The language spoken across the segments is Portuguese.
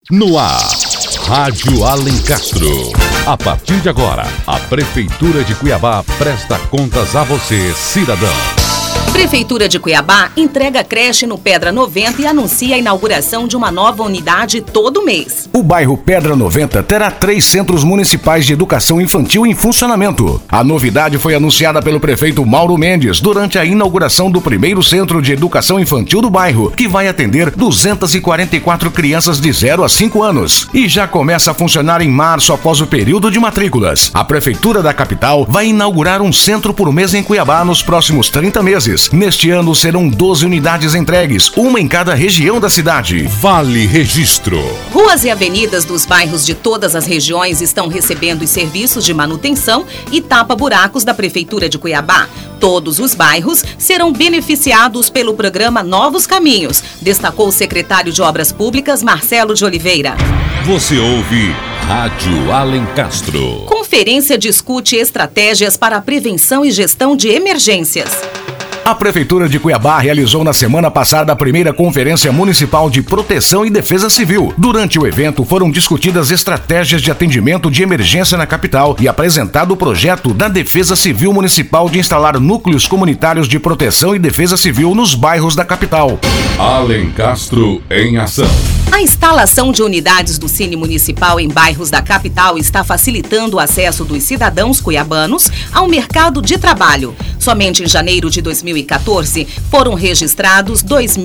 No ar, Rádio Alencastro. A partir de agora, a Prefeitura de Cuiabá presta contas a você, cidadão. Prefeitura de Cuiabá entrega creche no Pedra 90 e anuncia a inauguração de uma nova unidade todo mês. O bairro Pedra 90 terá 3 centros municipais de educação infantil em funcionamento. A novidade foi anunciada pelo prefeito Mauro Mendes durante a inauguração do primeiro centro de educação infantil do bairro, que vai atender 244 crianças de 0 a 5 anos. E já começa a funcionar em março após o período de matrículas. A Prefeitura da capital vai inaugurar um centro por mês em Cuiabá nos próximos 30 meses. Neste ano serão 12 unidades entregues, uma em cada região da cidade. Vale Registro. Ruas e avenidas dos bairros de todas as regiões estão recebendo os serviços de manutenção e tapa-buracos da Prefeitura de Cuiabá. Todos os bairros serão beneficiados pelo programa Novos Caminhos, destacou o secretário de Obras Públicas, Marcelo de Oliveira. Você ouve Rádio Alencastro. Conferência discute estratégias para a prevenção e gestão de emergências. A Prefeitura de Cuiabá realizou na semana passada a primeira Conferência Municipal de Proteção e Defesa Civil. Durante o evento foram discutidas estratégias de atendimento de emergência na capital e apresentado o projeto da Defesa Civil Municipal de instalar núcleos comunitários de proteção e defesa civil nos bairros da capital. Alencastro em ação. A instalação de unidades do Cine Municipal em bairros da capital está facilitando o acesso dos cidadãos cuiabanos ao mercado de trabalho. Somente em janeiro de 2014, foram registrados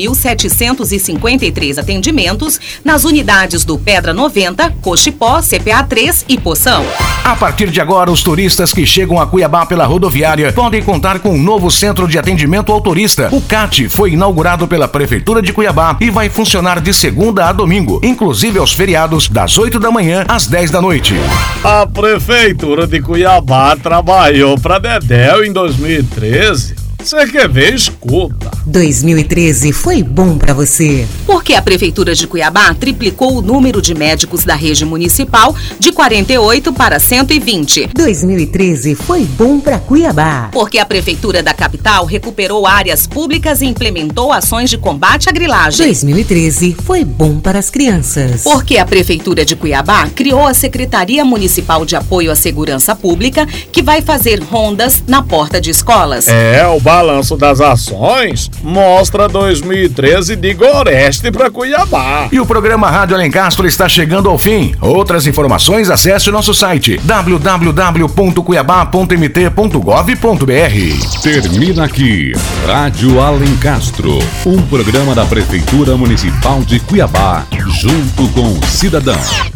2.753 atendimentos nas unidades do Pedra 90, Cochipó, CPA 3 e Poção. A partir de agora, os turistas que chegam a Cuiabá pela rodoviária podem contar com um novo centro de atendimento ao turista. O CAT foi inaugurado pela Prefeitura de Cuiabá e vai funcionar de segunda a domingo, inclusive aos feriados, das 8 da manhã às 10 da noite. A Prefeitura de Cuiabá trabalhou para Dedéu em 2013. Você quer ver, escuta. 2013 foi bom pra você. Porque a Prefeitura de Cuiabá triplicou o número de médicos da rede municipal de 48 para 120. 2013 foi bom pra Cuiabá. Porque a Prefeitura da capital recuperou áreas públicas e implementou ações de combate à grilagem. 2013 foi bom para as crianças. Porque a Prefeitura de Cuiabá criou a Secretaria Municipal de Apoio à Segurança Pública, que vai fazer rondas na porta de escolas. O balanço das ações mostra 2013 de Goreste para Cuiabá. E o programa Rádio Alencastro está chegando ao fim. Outras informações, acesse o nosso site www.cuiabá.mt.gov.br. Termina aqui Rádio Alencastro, um programa da Prefeitura Municipal de Cuiabá, junto com o cidadão.